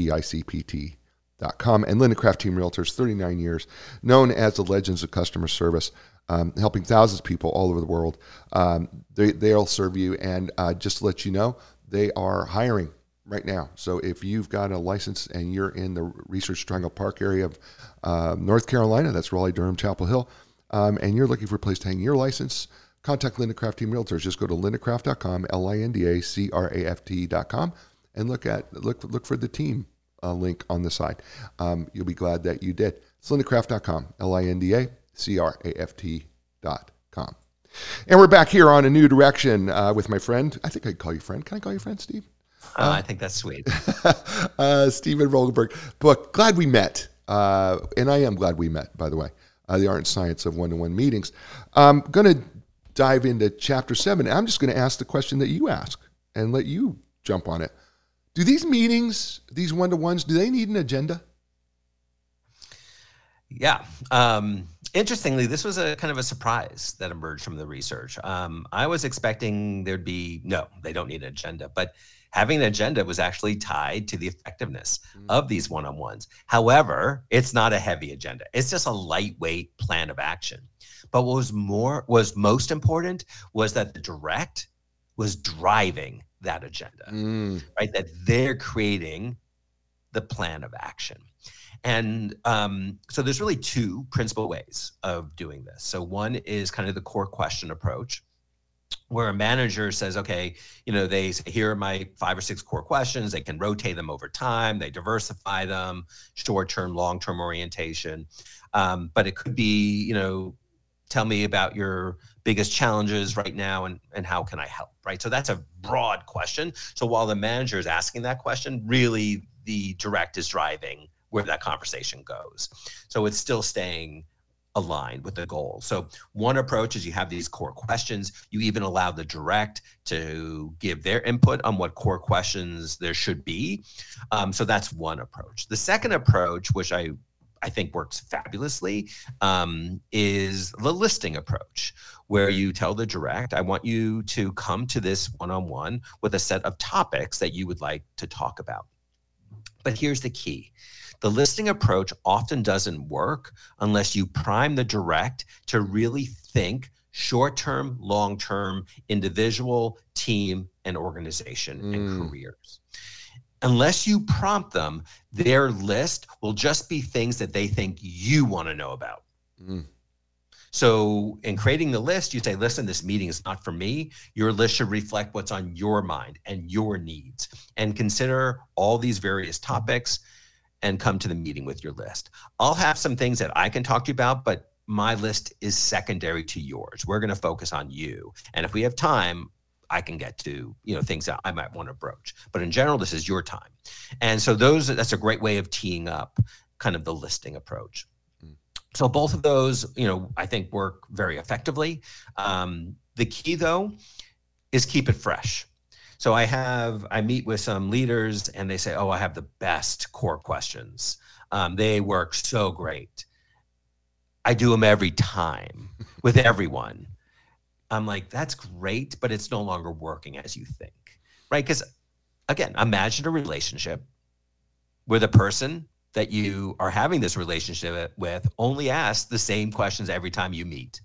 EPICPT.com. And Linda Craft Team Realtors, 39 years, known as the Legends of Customer Service, helping thousands of people all over the world. They'll serve you. And just to let you know, they are hiring right now. So if you've got a license and you're in the Research Triangle Park area of North Carolina, that's Raleigh, Durham, Chapel Hill, and you're looking for a place to hang your license, contact Linda Craft Team Realtors. Just go to lindacraft.com, LINDACRAFT.com, and look for the team link on the side. You'll be glad that you did. It's lindacraft.com, LINDACRAFT.com. And we're back here on A New Direction with my friend. I think I can call you friend. Can I call you friend, Steve? I think that's sweet. Stephen Rogelberg. Book, Glad We Met. And I am glad we met, by the way. The Art and Science of One-to-One Meetings. I'm going to dive into Chapter 7. I'm just going to ask the question that you ask and let you jump on it. Do these meetings, these one-to-ones, do they need an agenda? Yeah. Interestingly, this was a kind of a surprise that emerged from the research. I was expecting there'd be, no, they don't need an agenda, but having an agenda was actually tied to the effectiveness of these one-on-ones. However, it's not a heavy agenda. It's just a lightweight plan of action. But what was most important was that the direct was driving that agenda, right? That they're creating the plan of action. And so there's really two principal ways of doing this. So one is kind of the core question approach, where a manager says, okay, they say, here are my 5 or 6 core questions. They can rotate them over time. They diversify them, short-term, long-term orientation. But it could be, tell me about your biggest challenges right now and how can I help, right? So that's a broad question. So while the manager is asking that question, really the direct is driving where that conversation goes. So it's still staying aligned with the goal. So one approach is you have these core questions. You even allow the direct to give their input on what core questions there should be. So that's one approach. The second approach, which I think works fabulously, is the listing approach, where you tell the direct, I want you to come to this one-on-one with a set of topics that you would like to talk about. But here's the key. The listing approach often doesn't work unless you prime the direct to really think short-term, long-term, individual, team, and organization and careers. Unless you prompt them, their list will just be things that they think you want to know about. So in creating the list, you say, listen, this meeting is not for me. Your list should reflect what's on your mind and your needs, and consider all these various topics and come to the meeting with your list. I'll have some things that I can talk to you about, but my list is secondary to yours. We're going to focus on you. And if we have time, I can get to, things that I might want to broach. But in general, this is your time. And so that's a great way of teeing up kind of the listing approach. So both of those, I think work very effectively. The key, though, is keep it fresh. So I meet with some leaders and they say, oh, I have the best core questions. They work so great. I do them every time with everyone. I'm like, that's great, but it's no longer working as you think, right? Because again, imagine a relationship where the person that you are having this relationship with only asks the same questions every time you meet.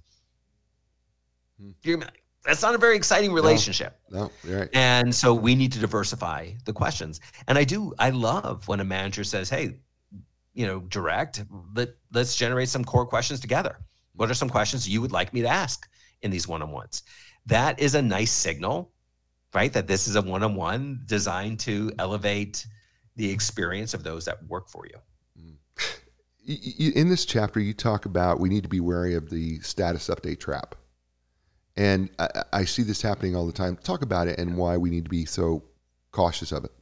That's not a very exciting relationship. No, you're right. And so we need to diversify the questions. And I love when a manager says, hey, direct, let's generate some core questions together. What are some questions you would like me to ask in these one-on-ones? That is a nice signal, right? That this is a one-on-one designed to elevate the experience of those that work for you. In this chapter, you talk about we need to be wary of the status update trap. And I see this happening all the time. Talk about it and why we need to be so cautious of it.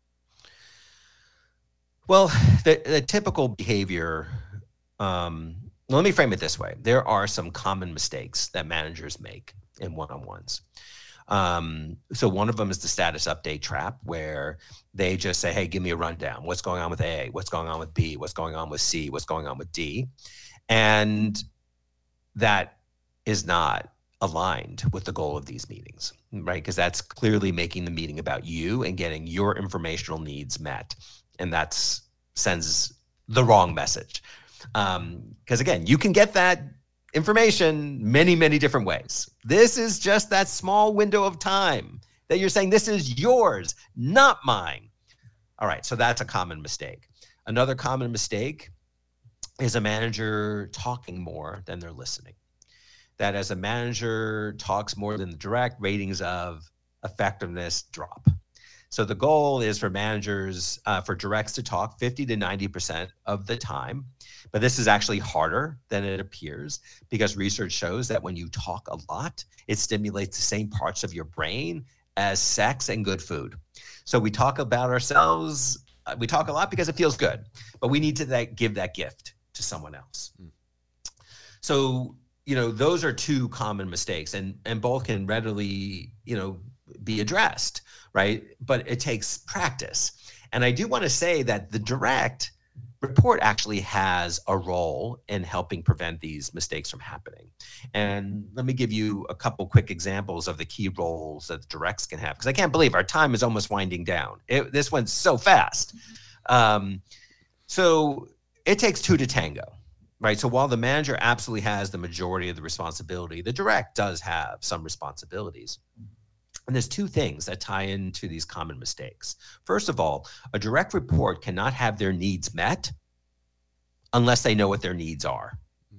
Well, the typical behavior, let me frame it this way. There are some common mistakes that managers make in one-on-ones. So one of them is the status update trap, where they just say, hey, give me a rundown. What's going on with A? What's going on with B? What's going on with C? What's going on with D? And that is not aligned with the goal of these meetings, right? Because that's clearly making the meeting about you and getting your informational needs met. And that sends the wrong message. Because again, you can get that information many, many different ways. This is just that small window of time that you're saying, this is yours, not mine. All right, so that's a common mistake. Another common mistake is a manager talking more than they're listening. That as a manager talks more than the direct, ratings of effectiveness drop. So the goal is for managers, for directs to talk 50 to 90% of the time. But this is actually harder than it appears, because research shows that when you talk a lot, it stimulates the same parts of your brain as sex and good food. So we talk about ourselves, we talk a lot because it feels good, but we need to give that gift to someone else. So, those are two common mistakes, and both can readily, be addressed, right? But it takes practice. And I do want to say that the direct report actually has a role in helping prevent these mistakes from happening. And let me give you a couple quick examples of the key roles that the directs can have, because I can't believe our time is almost winding down. This went so fast. So it takes two to tango. Right. So while the manager absolutely has the majority of the responsibility, the direct does have some responsibilities. And there's two things that tie into these common mistakes. First of all, a direct report cannot have their needs met unless they know what their needs are.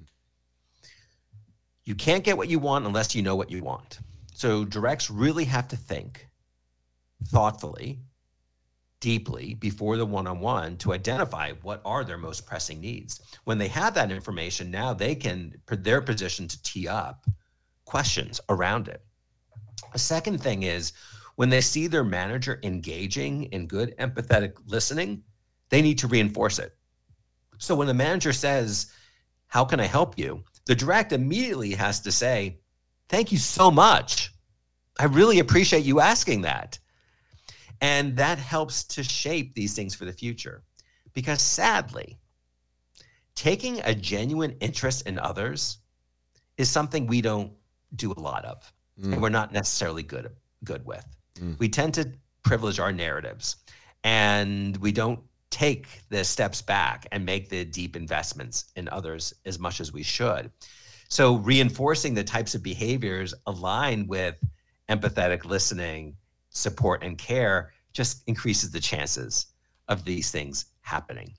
You can't get what you want unless you know what you want. So directs really have to think thoughtfully deeply before the one-on-one to identify what are their most pressing needs. When they have that information, now they're positioned to tee up questions around it. A second thing is when they see their manager engaging in good empathetic listening, they need to reinforce it. So when the manager says, "How can I help you?" the direct immediately has to say, "Thank you so much. I really appreciate you asking that." And that helps to shape these things for the future. Because sadly, taking a genuine interest in others is something we don't do a lot of, and we're not necessarily good with. We tend to privilege our narratives, and we don't take the steps back and make the deep investments in others as much as we should. So reinforcing the types of behaviors aligned with empathetic listening, support, and care just increases the chances of these things happening.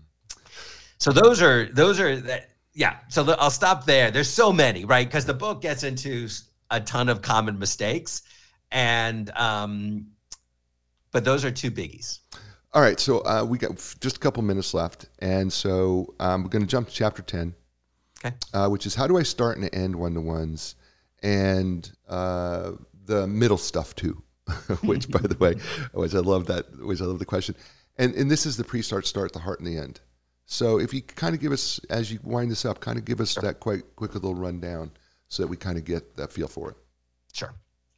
So those are that. Yeah. So I'll stop there. There's so many, right? Because the book gets into a ton of common mistakes, and but those are two biggies. All right. So we got just a couple minutes left, and so we're going to jump to chapter 10, which is how do I start and end one-to-ones, and the middle stuff too. Which, by the way, I love the question. And this is the pre-start, start, the heart, and the end. So if you kind of give us, as you wind this up, kind of give us that quick little rundown so that we kind of get that feel for it. Sure.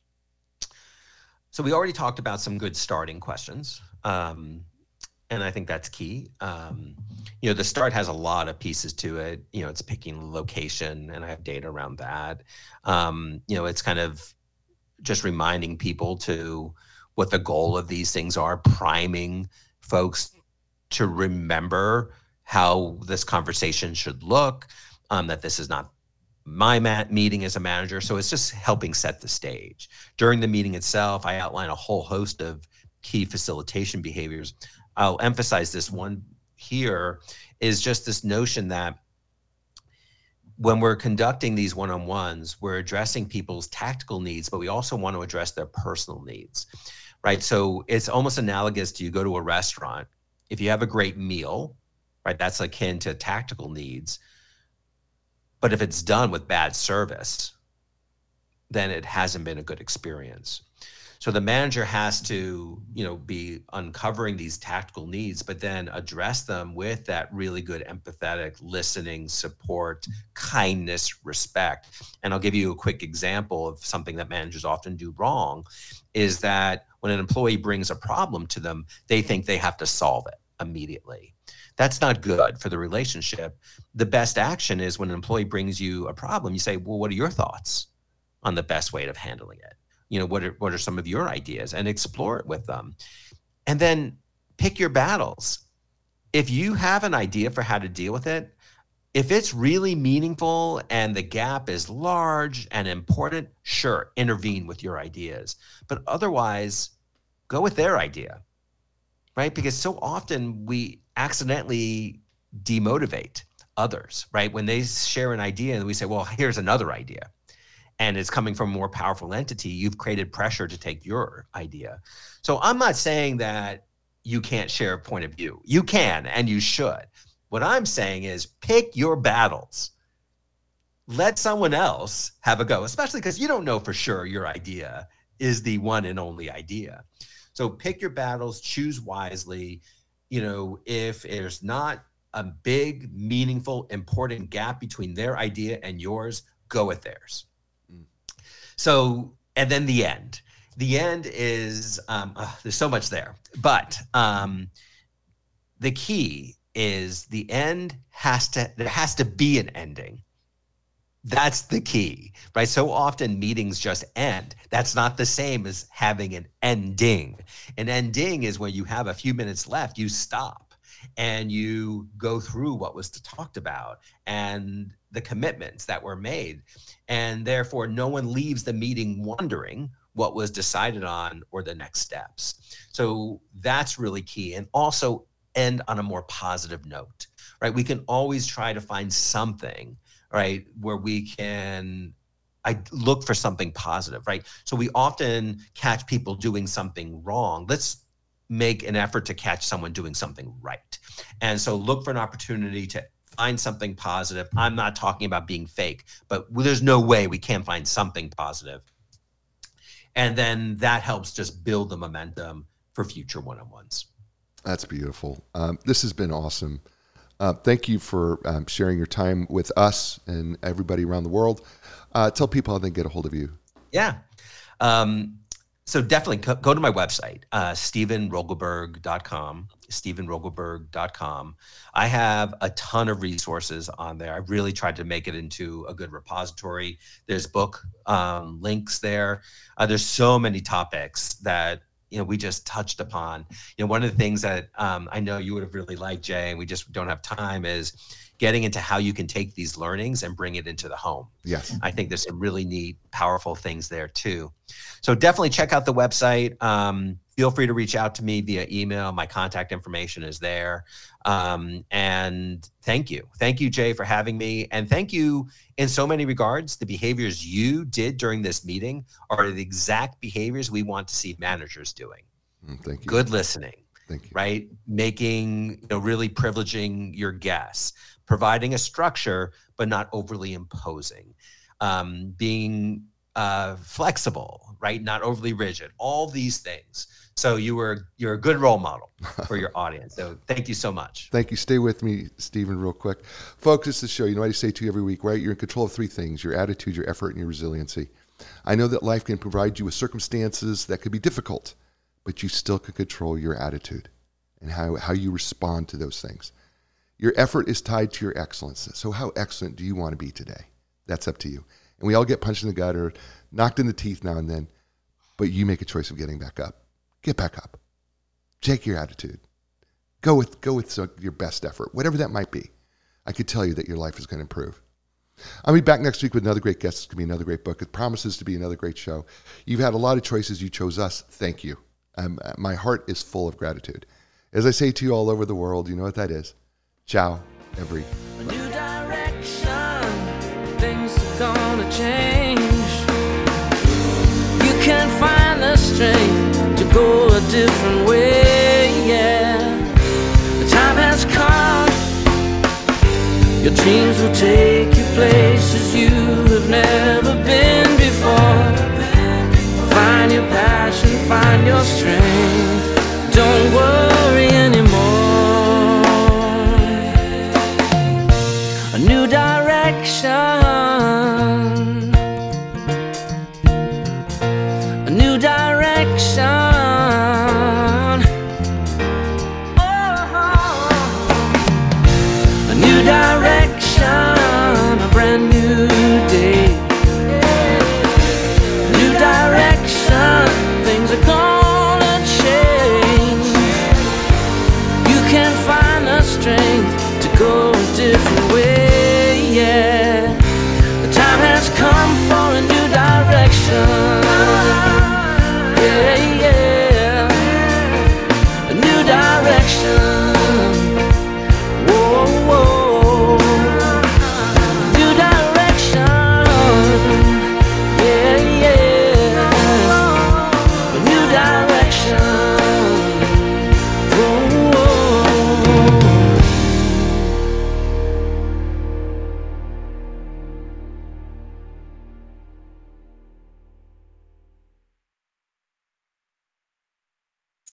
So we already talked about some good starting questions, and I think that's key. The start has a lot of pieces to it. It's picking location, and I have data around that. It's kind of just reminding people to what the goal of these things are, priming folks to remember how this conversation should look, that this is not my meeting as a manager. So it's just helping set the stage. During the meeting itself, I outline a whole host of key facilitation behaviors. I'll emphasize this one here is just this notion that when we're conducting these one-on-ones, we're addressing people's tactical needs, but we also want to address their personal needs, right? So it's almost analogous to you go to a restaurant. If you have a great meal, right, that's akin to tactical needs. But if it's done with bad service, then it hasn't been a good experience. So the manager has to, be uncovering these tactical needs, but then address them with that really good empathetic listening, support, kindness, respect. And I'll give you a quick example of something that managers often do wrong is that when an employee brings a problem to them, they think they have to solve it immediately. That's not good for the relationship. The best action is when an employee brings you a problem, you say, well, what are your thoughts on the best way of handling it? What are some of your ideas, and explore it with them. And then pick your battles. If you have an idea for how to deal with it, if it's really meaningful and the gap is large and important, sure, intervene with your ideas. But otherwise, go with their idea, right? Because so often we accidentally demotivate others, right? When they share an idea and we say, well, here's another idea, and it's coming from a more powerful entity, you've created pressure to take your idea. So I'm not saying that you can't share a point of view. You can, and you should. What I'm saying is pick your battles. Let someone else have a go, especially because you don't know for sure your idea is the one and only idea. So pick your battles, choose wisely. If there's not a big, meaningful, important gap between their idea and yours, go with theirs. So, and then the end. The end is, there's so much there, but the key is the end there has to be an ending. That's the key, right? So often meetings just end. That's not the same as having an ending. An ending is when you have a few minutes left, you stop and you go through what was talked about and the commitments that were made. And therefore, no one leaves the meeting wondering what was decided on or the next steps. So that's really key. And also end on a more positive note, right? We can always try to find something, right, where we can look for something positive, right? So we often catch people doing something wrong. Let's make an effort to catch someone doing something right. And so look for an opportunity to find something positive. I'm not talking about being fake, but there's no way we can't find something positive. And then that helps just build the momentum for future one-on-ones. That's beautiful. This has been awesome. Thank you for sharing your time with us and everybody around the world. Tell people how they can get a hold of you. Yeah. So definitely go to my website, StephenRogelberg.com, StephenRogelberg.com. I have a ton of resources on there. I really tried to make it into a good repository. There's book links there. There's so many topics that we just touched upon. One of the things that I know you would have really liked, Jay, and we just don't have time, is getting into how you can take these learnings and bring it into the home. Yes. I think there's some really neat, powerful things there too. So definitely check out the website. Feel free to reach out to me via email. My contact information is there. And thank you. Thank you, Jay, for having me. And thank you in so many regards. The behaviors you did during this meeting are the exact behaviors we want to see managers doing. Thank you. Good listening. Thank you. Right? Making, really privileging your guests, providing a structure, but not overly imposing, being flexible, right? Not overly rigid, all these things. So you're a good role model for your audience. So thank you so much. Thank you. Stay with me, Stephen, real quick. Folks, this is the show. You know what I say to you every week, right? You're in control of three things: your attitude, your effort, and your resiliency. I know that life can provide you with circumstances that could be difficult, but you still can control your attitude and how you respond to those things. Your effort is tied to your excellence. So how excellent do you want to be today? That's up to you. And we all get punched in the gut or knocked in the teeth now and then, but you make a choice of getting back up. Get back up. Take your attitude. Go with your best effort, whatever that might be. I could tell you that your life is going to improve. I'll be back next week with another great guest. It's going to be another great book. It promises to be another great show. You've had a lot of choices. You chose us. Thank you. My heart is full of gratitude. As I say to you all over the world, you know what that is. Ciao, everybody. A new direction, things are gonna change. You can find the strength to go a different way, yeah. The time has come. Your dreams will take you places you have never been before. Find your passion, find your strength.